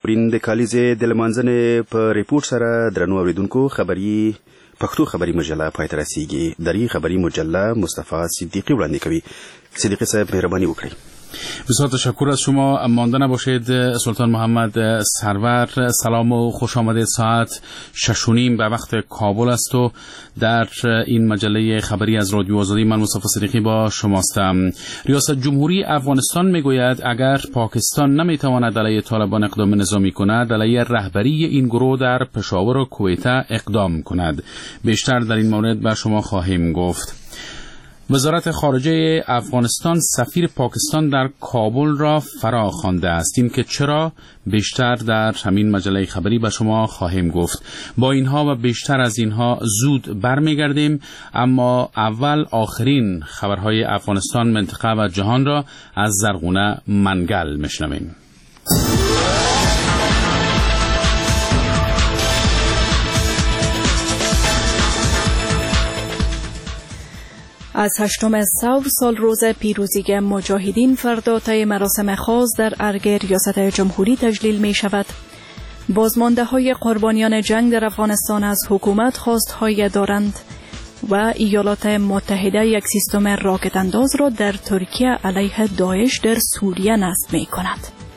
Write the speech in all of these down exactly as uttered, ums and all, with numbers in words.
پرین د کالیز د لمانځنې په ریپورت سره درنو اوریدونکو خبري پښتو خبري مجله پای ته رسیږي. دری خبري مجله مصطفی صدیقی وړاندې کوي. صدیقی صاحب مهرباني وکړئ. بسیار تشکر از شما. مانده نباشید سلطان محمد سرور. سلام و خوش آمدید. ساعت شش و نیم به وقت کابل است و در این مجله خبری از رادیو آزادی من مصطفی صدیقی با شماستم. ریاست جمهوری افغانستان میگوید اگر پاکستان نمیتواند علیه طالبان اقدام نظامی کند، علیه رهبری این گروه در پشاور و کویته اقدام کند. بیشتر در این مورد به شما خواهیم گفت. وزارت خارجه افغانستان سفیر پاکستان در کابل را فرا خوانده است. این که چرا بیشتر در همین مجله خبری به شما خواهیم گفت. با اینها و بیشتر از اینها زود برمیگردیم، اما اول آخرین خبرهای افغانستان، منطقه و جهان را از زرغونه منگل میشنویم. از هشتم ثور سال روز پیروزی مجاهدین فردا طی مراسم خاص در ارگ ریاست جمهوری تجلیل می شود. بازمانده های قربانیان جنگ در افغانستان از حکومت خواستهای دارند و ایالات متحده یک سیستم راکت انداز را در ترکیه علیه داعش در سوریه نصب می کند.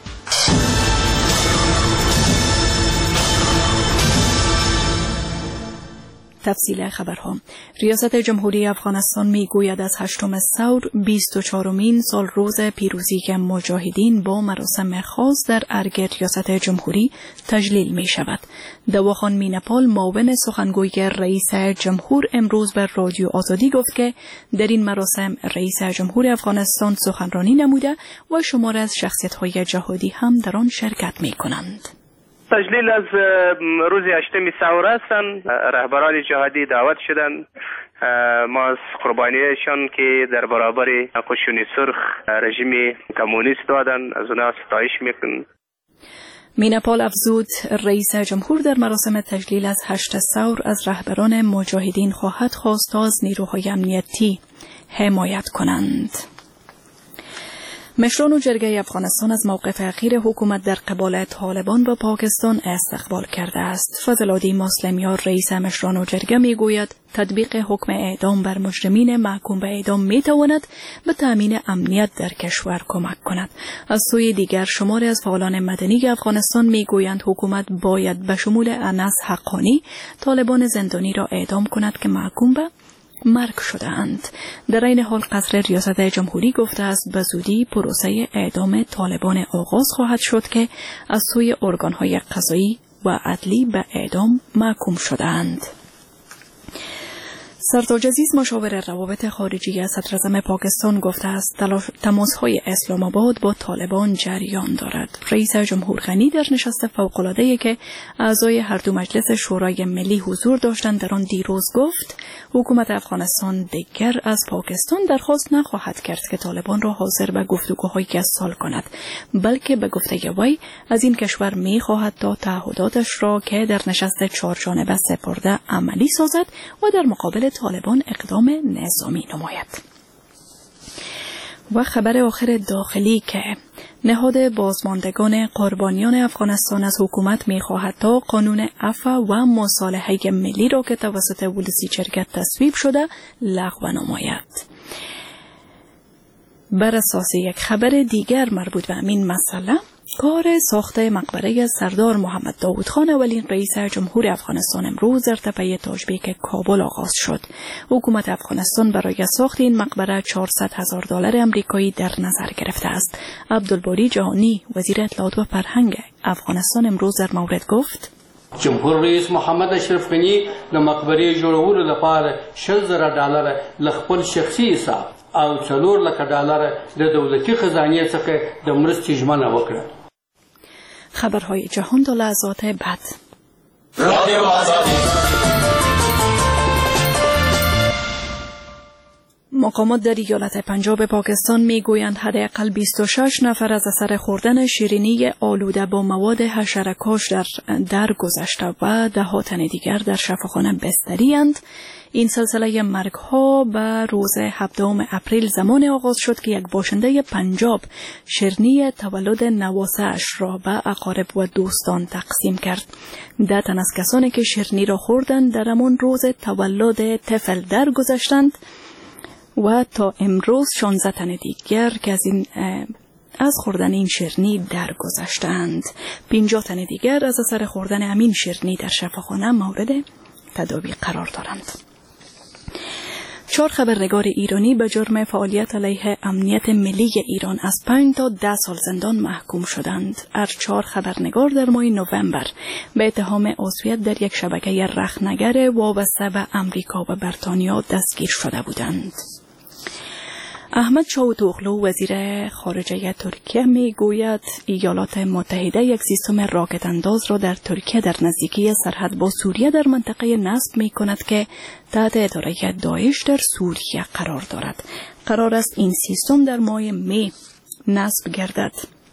تفصیل خبرها. ریاست جمهوری افغانستان می گوید از هشتم ثور بیست و چهارمین سال روز پیروزی مجاهدین با مراسم خاص در ارگ ریاست جمهوری تجلیل می شود. دواخان مینپال معاون سخنگوی رئیس جمهور امروز بر رادیو آزادی گفت که در این مراسم رئیس جمهور افغانستان سخنرانی نموده و شمار از شخصیت‌های جهادی هم در آن شرکت می کنند. تجلیل از روز هشتم ثور هستند. رهبران جهادی دعوت شدند. ما از قربانیشان که در برابر قشون سرخ رژیم کمونیست دادن از اونها ستایش میکنم. مینپال افزود رئیس جمهور در مراسم تجلیل از هشت ثور از رهبران مجاهدین خواهد خواست تا از نیروهای امنیتی حمایت کنند. مشران و جرگه افغانستان از موقف اخیر حکومت در قبال طالبان و پاکستان استقبال کرده است. فضل‌الدی مسلمیار رئیس مشران و جرگه میگوید تطبیق حکم اعدام بر مجرمین محکوم به اعدام میتواند به تامین امنیت در کشور کمک کند. از سوی دیگر شماری از فعالان مدنی افغانستان میگویند حکومت باید به شمول انس حقانی طالبان زندانی را اعدام کند که محکوم به مرگ شده‌اند. در این حال قصر ریاست جمهوری گفته است به زودی پروسه اعدام طالبان آغاز خواهد شد که از سوی ارگان‌های قضایی و عدلی به اعدام محکوم شده‌اند. سرتاج عزیز مشاور روابط خارجی صدراعظم پاکستان گفته است تماس‌های اسلام آباد با طالبان جریان دارد. رئیس جمهور غنی در نشست فوق‌العاده‌ای که اعضای هر دو مجلس شورای ملی حضور داشتند در آن دیروز گفت حکومت افغانستان دیگر از پاکستان درخواست نخواهد کرد که طالبان را حاضر به گفتگوهای یک سال کند، بلکه به گفته وی از این کشور می‌خواهد تا تعهداتش را که در نشست چهار جانبه سپرده عملی سازد و در مقابل طالبان اقدام نظامی نماید. و خبر آخر داخلی که نهاد بازماندگان قربانیان افغانستان از حکومت می‌خواهد تا قانون عفو و مصالحه ملی را که توسط ولسی شرکت تصویب شده لغو نماید. بر اساس یک خبر دیگر مربوط به همین مسئله، کار ساخت مقبره سردار محمد داود خان اولین رئیس جمهور افغانستان امروز در تپه تاجبیک کابل آغاز شد. حکومت افغانستان برای ساخت این مقبره چهارصد هزار دلار آمریکایی در نظر گرفته است. عبدالباری جهانی وزیر اطلاعات و فرهنگ افغانستان امروز در مورد گفت جمهور رئیس محمد اشرف غنی د مقبرې جوړولو لپاره شل زره ډالر له خپل شخصي حساب او څلور لکه ډالر د دولتي خزانې څخه د مرستې ژمنه وکړه. خبرهای جهان تا لحظات بعد. مقامات در ایالت پنجاب پاکستان میگویند حداقل بیست و شش نفر از اثر خوردن شیرینی آلوده با مواد حشره‌کش در درگذشته و ده تن دیگر در شفاخانه بستری اند. این سلسله مرگ‌ها به روز هفدهم اپریل زمان آغاز شد که یک باشنده پنجاب شیرینی تولد نواسه‌اش را به اقارب و دوستان تقسیم کرد. ده تن از کسانی که شیرینی را خوردند در همان روز تولد طفل درگذشتند و تا امروز شانزده تن دیگر که از این از خوردن این شیرینی درگذشتند. پنجاه تن دیگر از اثر خوردن همین شیرینی در شفاخانه مورد تداوی قرار دارند. چهار خبرنگار ایرانی به جرم فعالیت علیه امنیت ملی ایران از پنج تا ده سال زندان محکوم شدند. هر چهار خبرنگار در ماه نوامبر به اتهام عضویت در یک شبکه رخنگر وابسته به امریکا و بریتانیا دستگیر شده بودند. احمد چاوتوغلو وزیر خارجه ترکیه می گوید ایالات متحده یک سیستم راکت انداز را در ترکیه در نزدیکی سرحد با سوریه در منطقه نصب می کند که تحت اداره داعش در سوریه قرار دارد. قرار است این سیستم در ماه می نصب گردد.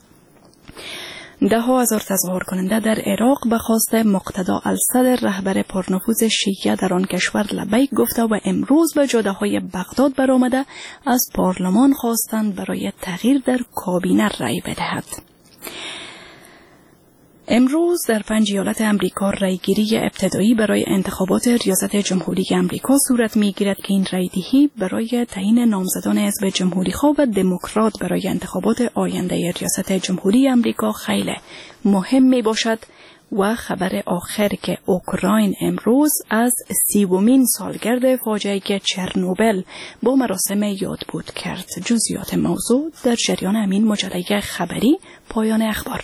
ده ها هزار تظاهر کننده در عراق به خواست مقتدا الصدر رهبر پرنفوذ شیعه در آن کشور لبیک گفته و امروز به جاده های بغداد برآمده از پارلمان خواستند برای تغییر در کابینه رأی بدهد. امروز در پنج ایالت امریکا رأیگیری ابتدایی برای انتخابات ریاست جمهوری امریکا صورت می‌گیرد که این رأیدهی برای تعیین نامزدان حزب جمهوری‌خواه و دموکرات برای انتخابات آینده ریاست جمهوری امریکا خیلی مهم می‌باشد. و خبر آخر که اوکراین امروز از سیومین سالگرد فاجعه چرنوبل با مراسم یادبود کرد. جزئیات موضوع در جریان همین مجله خبری. پایان اخبار.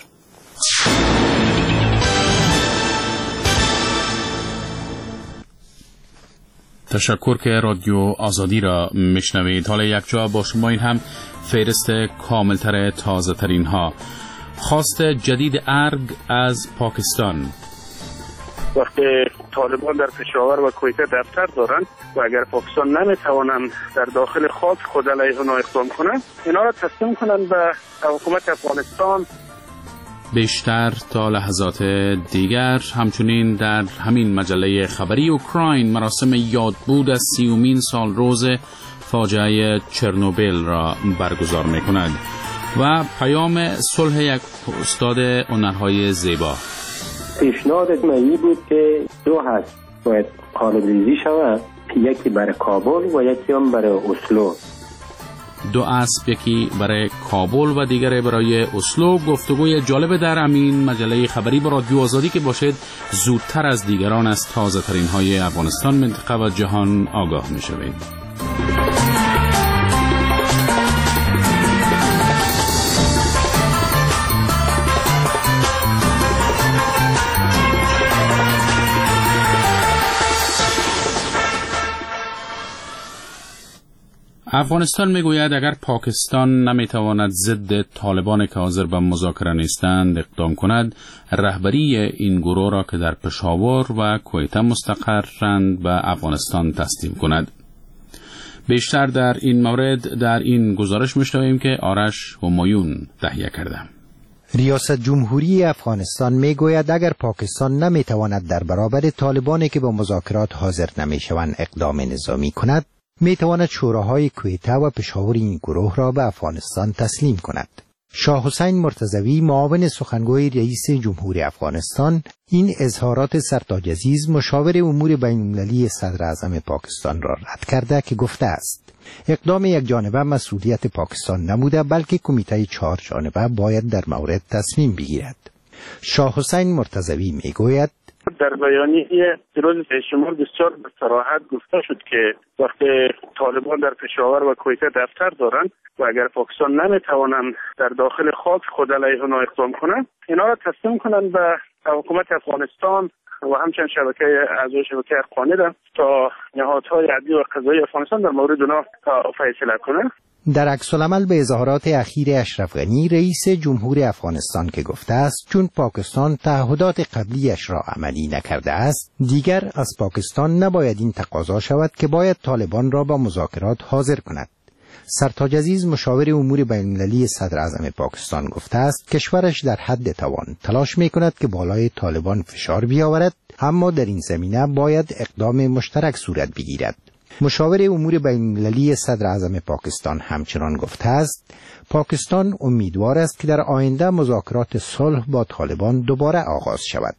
تشکر که رادیو آزادی را میشنوید. حالا یک جا با شما این هم فهرست کاملتر تازه ترین ها. خواست جدید ارگ از پاکستان. وقتی طالبان در پشاور و کویته دفتر دارند و اگر پاکستان نمیتوانند در داخل خاک خود علیه آنها اقدام کنند، اینا را تسلیم کنند به حکومت افغانستان. بیشتر تا لحظات دیگر همچنین در همین مجله خبری اوکراین مراسم یادبود از سیومین سال روز فاجعه چرنوبل را برگزار می‌کند و پیام صلح یک استاد هنرهای زیبا. پیشنهاد من بود که دو هست باید قالب‌ریزی شود، یکی برای کابل و یکی هم برای اسلو. دو اسب، یکی برای کابل و دیگر برای اسلو. گفتگوی جالب در امین مجله خبری با رادیو آزادی که باشد زودتر از دیگران از تازه ترین های افغانستان، منطقه و جهان آگاه می شوید. افغانستان میگوید اگر پاکستان نمیتواند ضد طالبان که حاضر به مذاکره نیستند اقدام کند، رهبری این گروه را که در پشاور و کویته مستقرند به افغانستان تسلیم کند. بیشتر در این مورد در این گزارش میشنویم که آرش همایون تهیه کرده. ریاست جمهوری افغانستان میگوید اگر پاکستان نمیتواند در برابر طالبانی که به مذاکرات حاضر نمیشوند اقدام نظامی کند، می تواند شوراهای کویته و پشاور این گروه را به افغانستان تسلیم کند. شاه حسین مرتضوی معاون سخنگوی رئیس جمهوری افغانستان این اظهارات سرتاج عزیز مشاور امور بین‌المللی صدر اعظم پاکستان را رد کرده که گفته است اقدام یک جانبه مسئولیت پاکستان نبوده بلکه کمیته چهار جانبه باید در مورد تصمیم بگیرد. شاه حسین مرتضوی می گوید در بیانیه روز شمال بسیار به صراحت گفته شد که وقتی طالبان در پشاور و کویته دفتر دارند و اگر پاکستان نمیتوانند در داخل خاک خود علیه آنها اقدام کنند، اینا را تسلیم کنند به حکومت افغانستان و همچنین شبکه اعضای شبکه افغانی را تا نهادهای عدلی و قضایی افغانستان در مورد آنها فیصله کنند. در عکس العمل به اظهارات اخیر اشرف غنی رئیس جمهور افغانستان که گفته است چون پاکستان تعهدات قبلیش را عملی نکرده است، دیگر از پاکستان نباید این تقاضا شود که باید طالبان را با مذاکرات حاضر کند. سرتاج عزیز مشاور امور بین‌المللی صدر اعظم پاکستان گفته است کشورش در حد توان تلاش می‌کند که بالای طالبان فشار بیاورد، اما در این زمینه باید اقدام مشترک صورت بگیرد. مشاور امور بین‌المللی صدر اعظم پاکستان همچنان گفته است پاکستان امیدوار است که در آینده مذاکرات صلح با طالبان دوباره آغاز شود.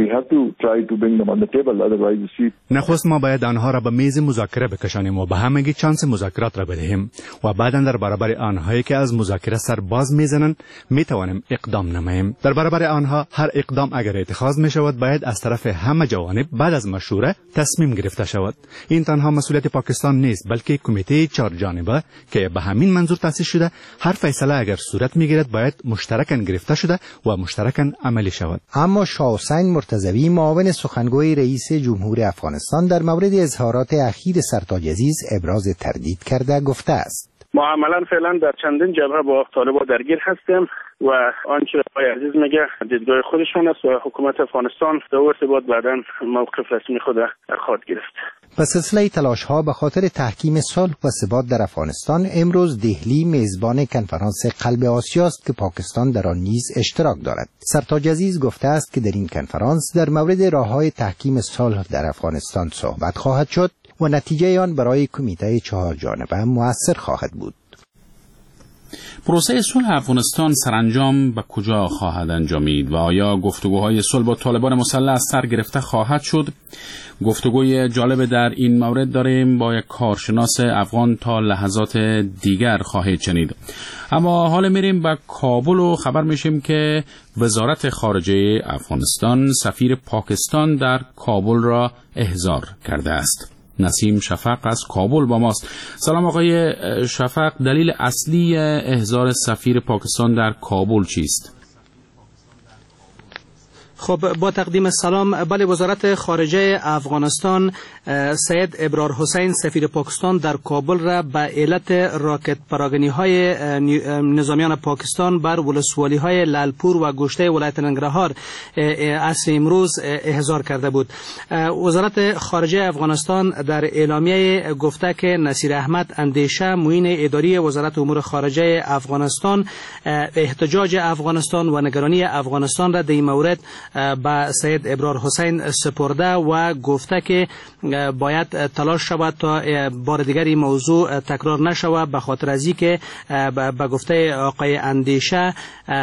نخست ما باید آنها را به میز مذاکره بکشانیم و به همگی چانس مذاکرات را بدهیم و بعدا در برابر آنهایی که از مذاکره سر باز میزنند میتوانیم اقدام نماییم. در برابر آنها هر اقدام اگر اتخاذ می شود باید از طرف همه جوانب بعد از مشوره تصمیم گرفته شود. این تنها مسئولیت پاکستان نیست بلکه کمیته چهار جانبه که به همین منظور تأسیس شده، هر فیصله اگر صورت میگیرد باید مشترکاً گرفته شده و مشترکاً عملی شود. اما شاه حسین مرتضوی معاون سخنگوی رئیس جمهور افغانستان در مورد اظهارات اخیر سرتاج عزیز ابراز تردید کرده گفته است ما عملا فعلا در چندین جبهه با طالبان درگیر هستیم و آنچه آقای عزیز میگه دیدگاه خودشان است و حکومت افغانستان در ارتباط بعداً موقف رسمی خود خواهد گرفت. به سلسله تلاش‌ها به خاطر تحکیم صلح و ثبات در افغانستان امروز دهلی میزبان کنفرانس قلب آسیا است که پاکستان در آن نیز اشتراک دارد. سرتاج عزیز گفته است که در این کنفرانس در مورد راه‌های تحکیم صلح در افغانستان صحبت خواهد شد و نتیجه آن برای کمیته چهار جانبه مؤثر خواهد بود. پروسه صلح افغانستان سرانجام به کجا خواهد انجامید و آیا گفتگوهای صلح با طالبان مسلح سر گرفته خواهد شد؟ گفتگوی جالب در این مورد داریم با یک کارشناس افغان تا لحظات دیگر خواهید شنید. اما حالا میریم به کابل و خبر میشیم که وزارت خارجه افغانستان سفیر پاکستان در کابل را احضار کرده است. نسیم شفق از کابل با ماست. سلام آقای شفق، دلیل اصلی احضار سفیر پاکستان در کابل چیست؟ خب با تقدیم سلام، بله، وزارت خارجه افغانستان سید ابرار حسین سفیر پاکستان در کابل را به علت راکت پراگنی های نظامیان پاکستان بر ولسوالی های لالپور و گوشته ولایت ننگرهار از امروز احضار کرده بود. وزارت خارجه افغانستان در اعلامیه گفته که نصیر احمد اندیشه معین اداری وزارت امور خارجه افغانستان احتجاج افغانستان و نگرانی افغانستان را در این مورد با سید ابرار حسین سپرده و گفته که باید تلاش شود تا بار دیگر این موضوع تکرار نشود، به خاطر از اینکه به گفته آقای اندیشه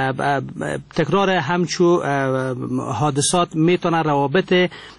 تکرار همچو حادثات میتونه روابط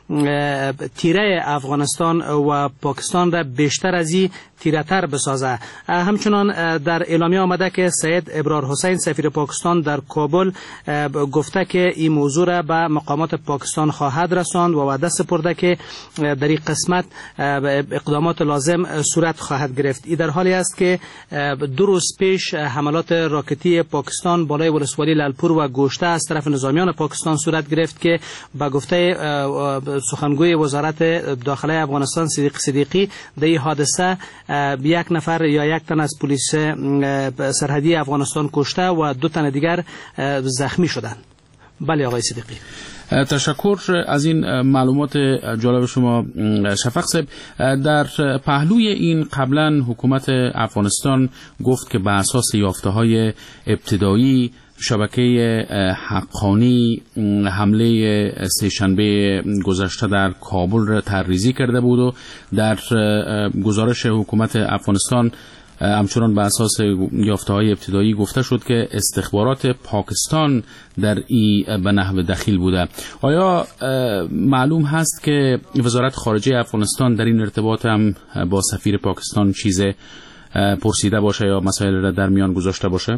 تیره افغانستان و پاکستان را بیشتر از این تیره تر بسازه. همچنان در اعلامیه آمده که سید ابرار حسین سفیر پاکستان در کابل گفته که این موضوع را به مقامات پاکستان خواهد رساند و وعده سپرده که در این قسمت اقدامات لازم صورت خواهد گرفت. این در حالی است که دو روز پیش حملات راکتی پاکستان بالای ولسوالی لالپور و گوشته از طرف نظامیان پاکستان صورت گرفت که به گفته سخنگوی وزارت داخله افغانستان صدیق صدیقی در این حادثه یک نفر یا یک تن از پلیس سرحدی افغانستان کشته و دو تن دیگر زخمی شدند. بله آقای صدیقی. تشکر از این معلومات جالب شما شفق صاحب. در پهلوی این قبلا حکومت افغانستان گفت که بر اساس یافته‌های ابتدایی شبکه حقانی حمله سه‌شنبه گذشته در کابل را طرحریزی کرده بود و در گزارش حکومت افغانستان همچنان به اساس یافته‌های ابتدایی گفته شد که استخبارات پاکستان در این به نحو دخیل بوده. آیا معلوم هست که وزارت خارجه افغانستان در این ارتباط هم با سفیر پاکستان چیز پرسیده باشه یا مسائل را در میان گذاشته باشه؟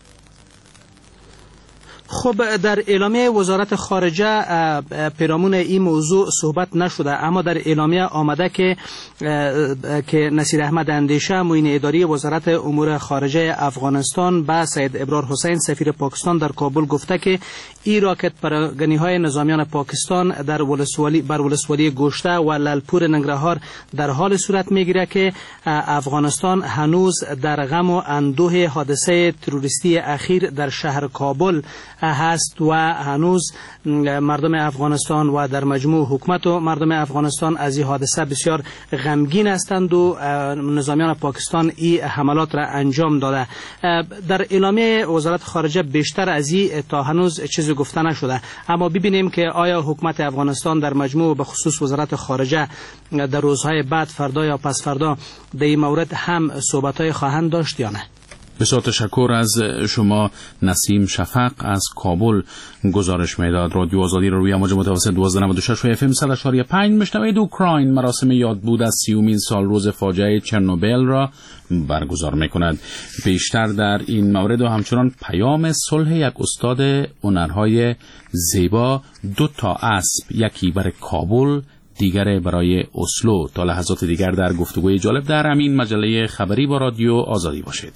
خب در اعلامیه وزارت خارجه پیرامون این موضوع صحبت نشده، اما در اعلامیه آمده که که نصیر احمد اندیشه معین اداری وزارت امور خارجه افغانستان با سید ابرار حسین سفیر پاکستان در کابل گفته که این راکت پراگنی های نظامیان پاکستان در ولسوالی بر ولسوالی گوشته و لالپور ننگرهار در حال صورت میگیره که افغانستان هنوز در غم و اندوه حادثه تروریستی اخیر در شهر کابل هست و هنوز مردم افغانستان و در مجموع حکومت و مردم افغانستان از این حادثه بسیار غمگین هستند و نظامیان پاکستان این حملات را انجام داده. در اعلامیه وزارت خارجه بیشتر از این تا هنوز چیزی گفته نشده، اما ببینیم که آیا حکومت افغانستان در مجموع به خصوص وزارت خارجه در روزهای بعد فردا یا پس فردا در این مورد هم صحبت‌های خواهند داشت یا نه. بسیار تشکر از شما نسیم شفق از کابل گزارش میداد. رادیو آزادی رو روی امواج متوسط دوازده نود و شش و اف ام صد و پنج میشنوید. اوکراین مراسم یادبود از سیومین سال روز فاجعه چرنوبیل را برگزار میکند. بیشتر در این مورد و همچنان پیام صلح یک استاد هنرهای زیبا، دو تا اسب، یکی برای کابل دیگر برای اسلو. تا لحظات دیگر در گفتگوی جالب در همین مجله خبری با رادیو آزادی باشید.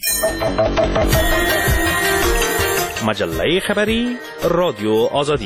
مجله خبری رادیو آزادی.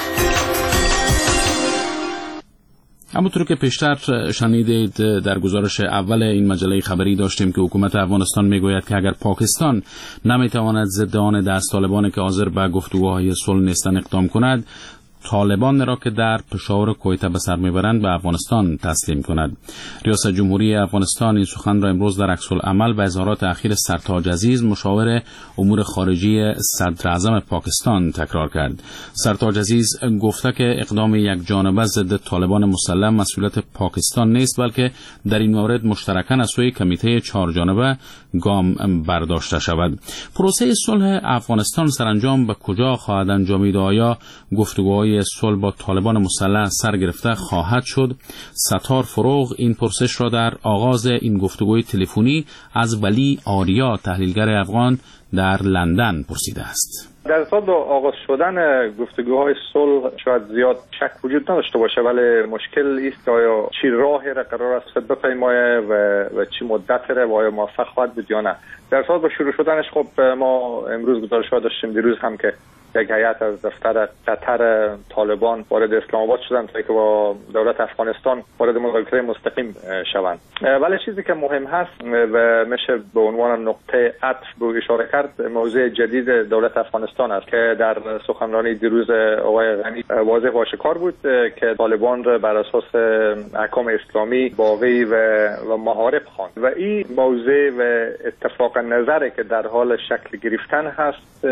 همونطور که پیشتر شنیدید در گزارش اول این مجله خبری داشتیم که حکومت افغانستان میگوید که اگر پاکستان نمیتواند ضد آن دست طالبان که حاضر به گفتگوهای صلح نیستند اقدام کند، طالبان را که در پشاور کویته به سر میبرند به افغانستان تسلیم کند. ریاست جمهوری افغانستان این سخن را امروز در عکس العمل به اظهارات اخیر سرتاج عزیز مشاور امور خارجی صدر اعظم پاکستان تکرار کرد. سرتاج عزیز گفته که اقدام یک جانبه ضد طالبان مسلح مسئولیت پاکستان نیست، بلکه در این مورد مشترکاً از سوی کمیته چهار جانبه گام برداشته شود. پروسه صلح افغانستان سرانجام به کجا خواهد انجامید؟ آیا گفتگوهای صلح با طالبان مسلح سر گرفته خواهد شد؟ ستار فروغ این پرسش را در آغاز این گفتگوی تلفنی از ولی آریا تحلیلگر افغان در لندن پرسیده است. در صورت آغاز شدن گفتگوهای صلح شاید زیاد شک وجود نداشته باشه، ولی مشکل است که آیا چی راهی را قرار است بپیمایه و, و چی مدت را و آیا موفق خواهد بود یا نه. در صورت با شروع شدنش خب ما امروز گزارش‌ها داشتیم، دیروز هم که یک هیئت از دفتر قطر طالبان وارد اسلام آباد شدند تا که با دولت افغانستان وارد مذاکره مستقیم شوند. ولی چیزی که مهم هست و میشه به عنوان نقطه عطف به اشاره کرد، موضوع جدید دولت افغانستان است که در سخنرانی دیروز آقای غنی واضح و آشکار بود که طالبان را بر اساس احکام اسلامی باقی و, و محارب خواند و این موضوع و اتفاق نظری که در حال شکل گرفتن هست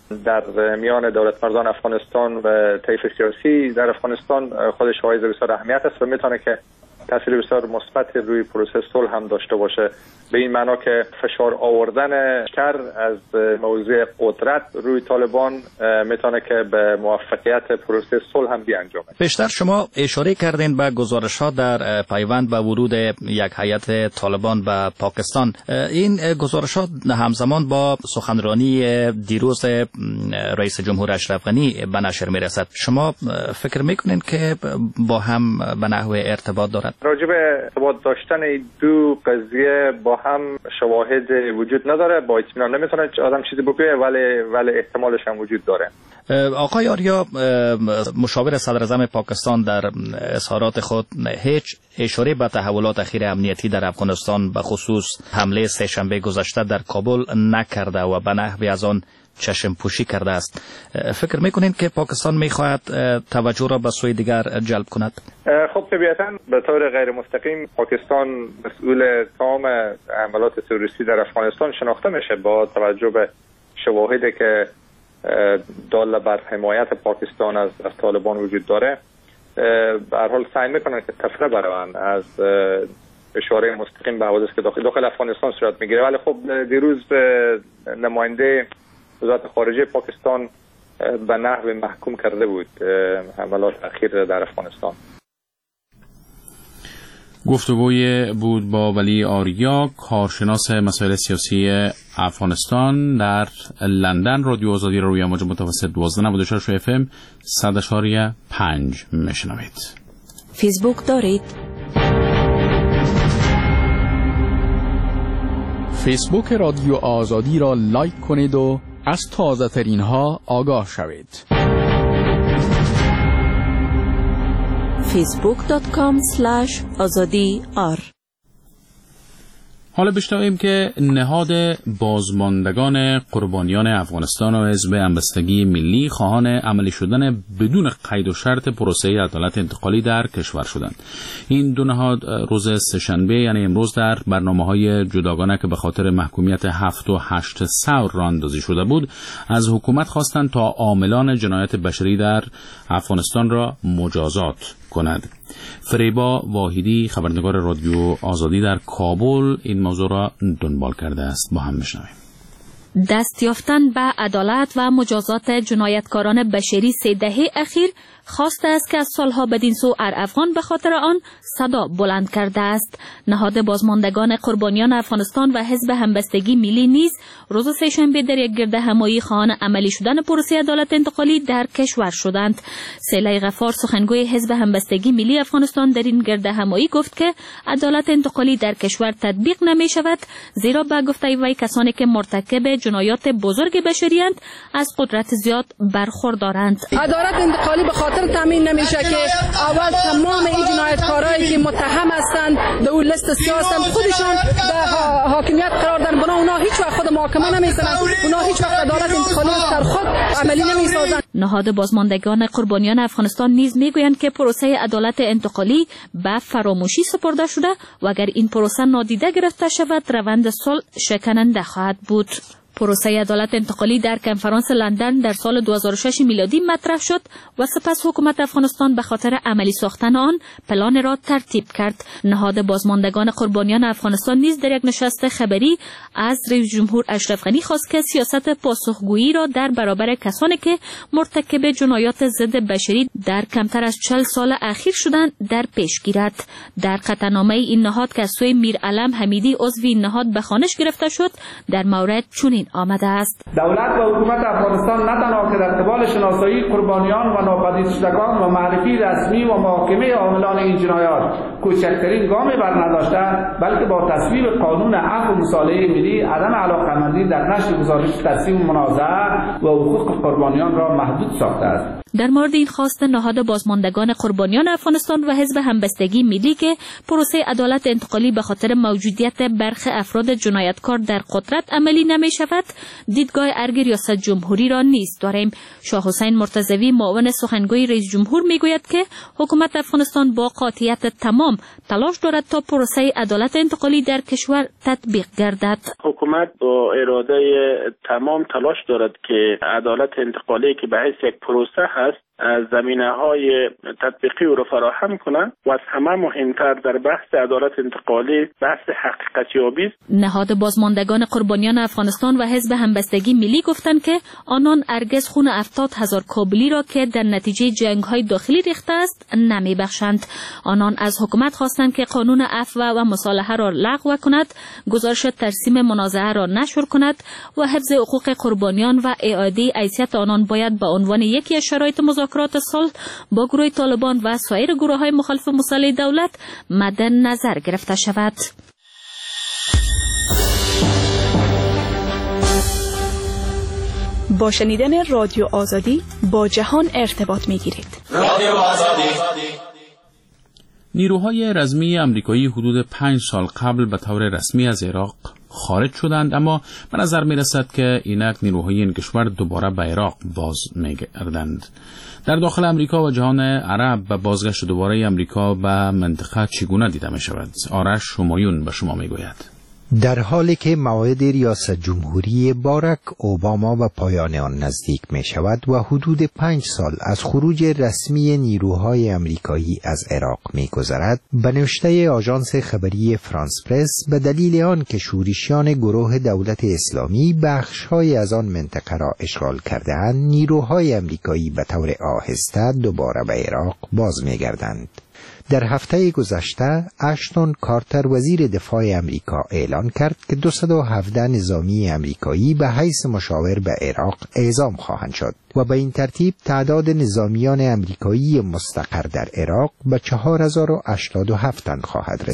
در میان دولت مردان افغانستان و طیف سیاسی در افغانستان خودش حائز بسیار اهمیت است و میتونه که تاثیر بسیار مثبت روی پروسه صلح هم داشته باشه، به این معنا که فشار آوردن کر از موضوع قدرت روی طالبان میتونه که به موفقیت پروسه صلح هم بیانجامه. بیشتر شما اشاره کردین به گزارش‌ها در پیوند به ورود یک هیئت طالبان به پاکستان. این گزارش‌ها همزمان با سخنرانی دیروز رئیس جمهور اشرف غنی به نشر میرسد. شما فکر میکنین که با هم به نحو ارتباط دارد؟ راجع به ارتباط داشتن دو قضیه با هم شواهد وجود نداره، با اطمینان نمیتونه آدم چیزی بگه، ولی ولی احتمالش هم وجود داره. آقای آریا، مشاور صدر اعظم پاکستان در اظهارات خود هیچ اشاره به تحولات اخیر امنیتی در افغانستان به خصوص حمله سه‌شنبه گذشته در کابل نکرده و به نحوی از آن چشم پوشی کرده است. فکر میکنین که پاکستان میخواهد توجه را به سوی دیگر جلب کند؟ خب طبیعتاً به طور غیر مستقیم پاکستان مسئول تمام حملات تروریستی در افغانستان شناخته میشه با توجه به شواهدی که دال بر حمایت پاکستان از, از طالبان وجود داره. به هر حال سعی میکنن که تفره برن از اشاره مستقیم به حوادث که داخل داخل افغانستان صورت میگیره، ولی خب دیروز نماینده وزارت خارجه پاکستان به نحو محکوم کرده بود حملات اخیر در افغانستان. گفتگوی بود با ولی آریا، کارشناس مسائل سیاسی افغانستان در لندن. رادیو آزادی رو روی امواج متوسط دوازده نود و شش اف ام صد و پنج میشنوید. فیسبوک دارید؟ فیسبوک رادیو آزادی را لایک کنید و از تازه ترین ها آگاه شوید. فیسبوک دات کام اسلش آزادی آر. حالا بشنویم که نهاد بازماندگان قربانیان افغانستان و حزب همبستگی ملی خواهان عملی شدن بدون قید و شرط پروسه عدالت انتقالی در کشور شدند. این دو نهاد روز سه‌شنبه یعنی امروز در برنامه‌های جداگانه که به خاطر محکومیت هفت و هشت سور راه اندازی شده بود از حکومت خواستند تا عاملان جنایت بشری در افغانستان را مجازات کند. فریبا واحدی خبرنگار رادیو آزادی در کابل این موضوع را دنبال کرده است. با هم بشنویم. دست یافتن به عدالت و مجازات جنایتکاران بشری سه دهه اخیر خواسته است که از سالها بدین سو افغان به خاطر آن صدا بلند کرده است. نهاد بازماندگان قربانیان افغانستان و حزب همبستگی ملی نیز روز سه‌شنبه در یک گرد همایی خواهان عملی شدن پروسه عدالت انتقالی در کشور شدند. سیلای غفار سخنگوی حزب همبستگی ملی افغانستان در این گرد همایی گفت که عدالت انتقالی در کشور تطبیق نمی شود، زیرا به گفته وی کسانی که مرتکب جنایات بزرگ بشری‌اند از قدرت زیاد برخوردارند. عدالت انتقالی به خاطر تامین نمیشه که اول تمام این جنایتکارایی که متهم هستند در اون لیست سیاسی خودشان به حاکمیت قرار دادن، بنا اونا هیچ وقت خود محاکمه نمی‌کنند، اونا هیچ وقت عدالت انتقالی در خود عملی نمی‌سازند. نهاد بازماندگان قربانیان افغانستان نیز میگویند که پروسه عدالت انتقالی به فراموشی سپرده شده و اگر این پروسه نادیده گرفته شود روند صلح شکننده خواهد بود. پروسه عدالت انتقالی در کنفرانس لندن در سال دو هزار و شش میلادی مطرح شد و سپس حکومت افغانستان به خاطر عملی ساختن آن پلان را ترتیب کرد. نهاد بازماندگان قربانیان افغانستان نیز در یک نشست خبری از رئیس جمهور اشرف غنی خواست که سیاست پاسخگویی را در برابر کسانی که مرتکب جنایات ضد بشری در کمتر از چهل سال اخیر شدند در پیش گیرد. در قطعنامه این نهاد که از سوی میرعلم حمیدی عضو این نهاد به خوانش گرفته شد در مورد چنین آمده است: دولت و حکومت افغانستان نه تنها که در قبال شناسایی قربانیان و ناپدید شدگان و معرفی رسمی و محاکمه عاملان این جنایات کوچکترین گامی بر نداشته، بلکه با تصویب قانون عفو و مصالحه ملی عدم علاقه‌مندی در نشر گزارش تصمیم منازعه و حقوق قربانیان را محدود ساخته است. در مورد این خواست نهاد بازماندگان قربانیان افغانستان و حزب همبستگی ملی که پروسه عدالت انتقالی به خاطر موجودیت برخی افراد جنایتکار در قدرت عملی نمی شود، دیدگاه ارگ ریاست جمهوری را نیز داریم. شاه حسین مرتضوی معاون سخنگوی رئیس جمهور میگوید که حکومت افغانستان با قاطعیت تمام تلاش دارد تا پروسه عدالت انتقالی در کشور تطبیق گردد. حکومت با اراده تمام تلاش دارد که عدالت انتقالی که به حیث یک پروسه هست از زمینه‌های تطبیقی او را فراهم کنند و از همه مهمتر در بحث عدالت انتقالی بحث حقیقت‌یابی است. نهاد بازماندگان قربانیان افغانستان و حزب همبستگی ملی گفتند که آنان هرگز خون هفتاد هزار کابلی را که در نتیجه جنگ‌های داخلی ریخته است نمی‌بخشند. آنان از حکومت خواستند که قانون عفو و مصالحه را لغو کند، گزارش ترسیم منازعه را نشر کند و حفظ حقوق قربانیان و اعاده حیثیت آنان باید به عنوان یکی از شرایط مذاکرات صلح با گروه طالبان و سایر گروه‌های مخالف مسلح دولت مد نظر گرفته شود. با شنیدن رادیو آزادی با جهان ارتباط می‌گیرید. رادیو آزادی. نیروهای رزمی آمریکایی حدود پنج سال قبل به طور رسمی از عراق خارج شدند، اما به نظر می رسد که اینک نیروهای این کشور دوباره به عراق باز می گردند. در داخل امریکا و جهان عرب و بازگشت دوباره امریکا به منطقه چگونه دیده می شود؟ آرش شمایون به شما می گوید. در حالی که موعد ریاست جمهوری باراک اوباما و پایان آن نزدیک می شود و حدود پنج سال از خروج رسمی نیروهای امریکایی از عراق می گذرد، به نوشته آژانس خبری فرانس پرس به دلیل آن که شورشیان گروه دولت اسلامی بخش‌های از آن منطقه را اشغال کرده‌اند، نیروهای امریکایی به طور آهسته دوباره به عراق باز می گردند. در هفته گذشته اشتون کارتر وزیر دفاع امریکا اعلان کرد که دویست و هفده نظامی امریکایی به حیث مشاور به عراق اعزام خواهند شد و به این ترتیب تعداد نظامیان امریکایی مستقر در عراق به چهار هزار و هشتاد و هفت تن خواهد رسید.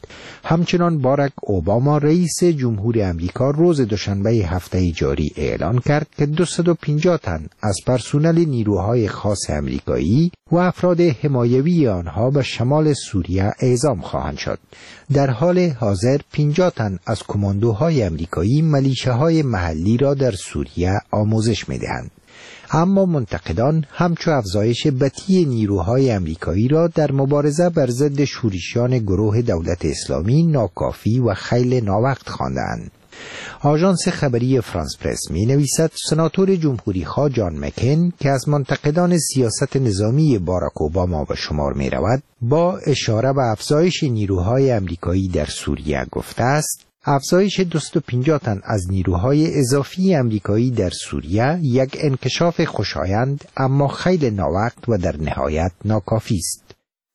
همچنان باراک اوباما رئیس جمهور امریکا روز دوشنبه هفته جاری اعلان کرد که دویست و پنجاه تن از پرسنل نیروهای خاص امریکایی و افراد حمایوی آنها به شمال سوریه اعزام خواهند شد. در حال حاضر پنجاه تن از کماندوهای امریکایی ملیشه‌های محلی را در سوریه آموزش می‌دهند. اما منتقدان همچو افزایش بطی نیروهای امریکایی را در مبارزه بر ضد شورشیان گروه دولت اسلامی ناکافی و خیلی ناوقت خواندند. آژانس خبری فرانس پرس می نویسد سناتور جمهوری خواه جان مکین که از منتقدان سیاست نظامی باراک اوباما به شمار می رود، با اشاره به افزایش نیروهای امریکایی در سوریه گفته است افزایش دویست و پنجاه تن از نیروهای اضافی امریکایی در سوریه یک انکشاف خوشایند اما خیلی ناوقت و در نهایت ناکافی است.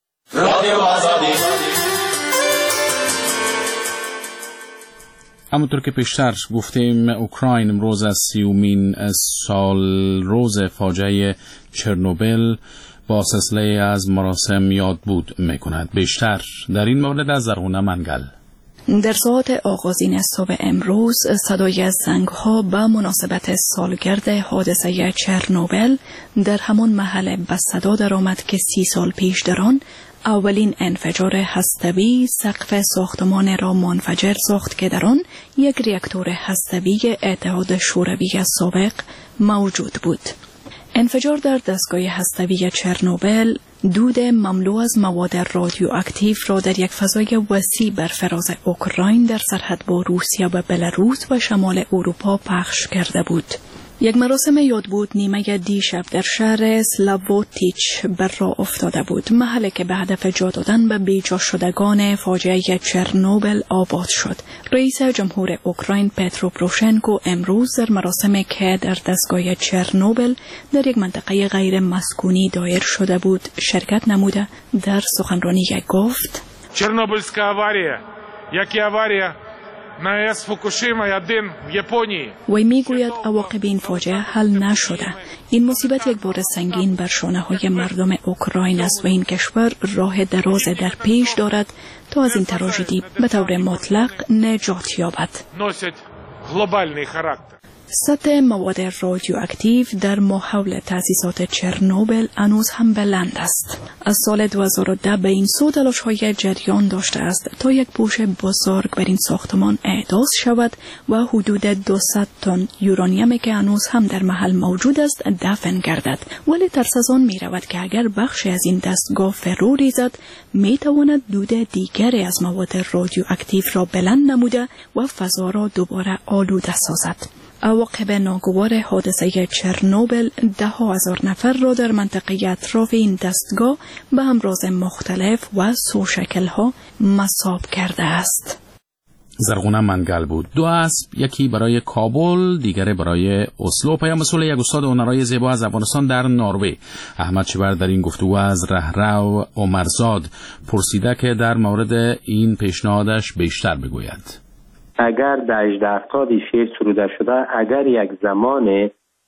همونطور که پیشتر گفتیم اوکراین امروز از سیومین سال روز فاجعه چرنوبل با سلسله از مراسم یاد بود میکند. بیشتر در این مورد از زرغونه منگل. در ساعت آغازین صبح امروز صدای از زنگ‌ها به مناسبت سالگرد حادثه چرنوبل در همان محل به صدا درآمد که سی سال پیش در آن اولین انفجار هسته‌ای سقف ساختمان را منفجر ساخت که در آن یک راکتور هسته‌ای اتحاد شوروی سابق موجود بود. انفجار در دستگاه هسته‌ای چرنوبل دود مملو از مواد رادیواکتیو را در یک فضای وسیع بر فراز اوکراین در سرحد با روسیه و بلاروس و شمال اروپا پخش کرده بود. یک مراسم یاد بود نیمه دیشب در شهر سلاووتیچ بر راه افتاده بود، محلی که به هدف جا دادن به بیجا شدگان فاجعه چرنوبل آباد شد. رئیس جمهور اوکراین پترو پروشنکو امروز در مراسمی که در دستگاه چرنوبل در یک منطقه غیر مسکونی دایر شده بود شرکت نموده در سخنرانی گفت: چرنوبلسká авария, як і аварія на ес Фукушима один в Японії. وی میگوید عواقب این فاجعه حل نشده. این مصیبت یک بار سنگین بر شانه های مردم اوکراین است و این کشور راه دراز در پیش دارد تا از این تراژدی به طور مطلق نجات یابد. Носять глобальний характер. سطح مواد رادیواکتیو در ماحول تأسیسات چرنوبل هنوز هم بلند است. از سال دو هزار و ده به این سو تلاش‌های جریان داشته است تا یک پوش بزرگ بر این ساختمان احداث شود و حدود دویست تن یورانیمی که هنوز هم در محل موجود است دفن گردد. ولی ترس از آن می رود که اگر بخشی از این دستگاه فرو ریزد می تواند دود دیگری از مواد رادیواکتیو را بلند نموده و فضا را دوباره آلوده سازد. عواقب ناگوار حادثه چرنوبل ده ها هزار نفر را در منطقه اطراف این دستگاه به امراض مختلف و سوشکل ها مصاب کرده است. زرغونه منگل بود. دو اسب، یکی برای کابل، دیگری برای اسلو. پیام مسئول یک استاد هنرهای زیبا از افغانستان در نروژ احمد چبر در این گفتگو از رهرو عمرزاد پرسیده که در مورد این پیشنهادش بیشتر بگوید. اگر در هجده هفتاد شعر سروده شده، اگر یک زمان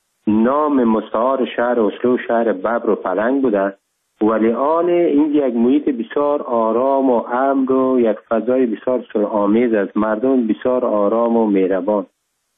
نام مستعار شهر اسلو شهر ببر و پلنگ بوده، ولی آن این یک محیط بسیار آرام و امن و یک فضای بسیار صلح‌آمیز است، مردم بسیار آرام و مهربان.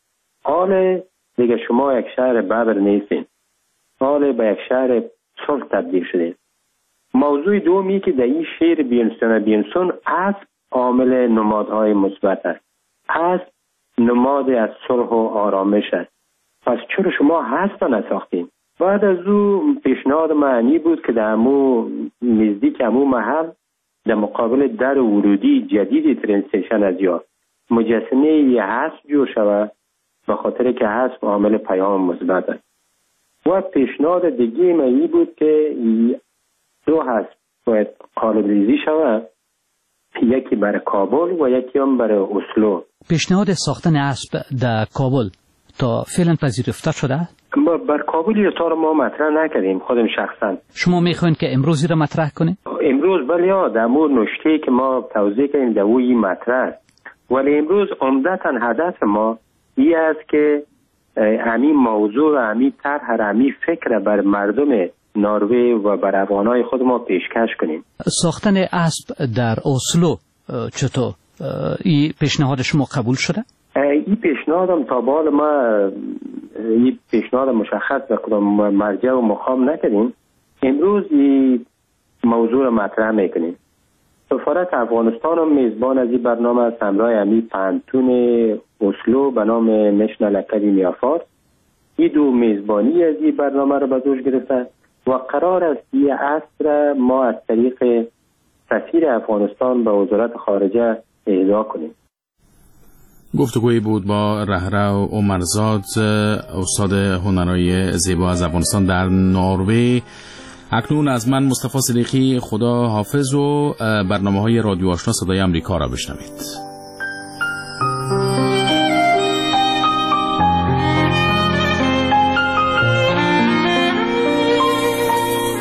آن دیگه شما یک شهر ببر نیستین، آن به یک شهر صلح تبدیل شده. موضوع دومی که در این شعر بیانستان بیانسون اسب عامل نمادهای مثبت است، اسب نماد از صلح و آرامش است. پس چرا شما اسب نساختین؟ بعد از او پیشنهاد معنی بود که در امو نزدیک امو محل در مقابل در ورودی جدید ترین استیشن از یا مجسمه یه اسب جور شود، به خاطر که اسب عامل پیام مثبت است. و پیشنهاد دیگه معنی بود که دو اسب باید قالب ریزی شود، یکی برای کابل و یکی هم برای اسلو. پیشنهاد ساختن اسب در کابل تا فعلا پذیرفته شده؟ ما بر کابل یا تا ما مطرح نکردیم خودم شخصا. شما میخواین که امروزی را مطرح کنید؟ امروز بله ها، در مورد نشته که ما توضیح کردیم در اوی مطرح، ولی امروز عمدتا هدف ما این است که همین موضوع و همین طرح و همین فکر بر مردم نروژ و بر افغانای خود ما پیشکش کنیم. ساختن اسب در اسلو چطور این پیشنهاد شما قبول شده؟ این پیشنهادم تا بال ما این پیشنهاد مشخص به کدام مرجع و مقام نکردیم. امروز این موضوع را مطرح میکنیم. سفارت افغانستان هم میزبان از این برنامه است، همراه امی پانتون اسلو به نام نشنل اکادمی آف آرت. این دو میزبانی از این برنامه را به دوش گرفته و قرار است این عصر ما از طریق سفیر افغانستان به وزارت خارجه اهدا کنیم. گفتگویی بود با رهرو عمرزاد، استاد هنرهای زیبا از افغانستان در نروژ. اکنون از من مصطفی صدیقی خدا حافظ و برنامه های رادیو آشنا صدای امریکا را بشنوید.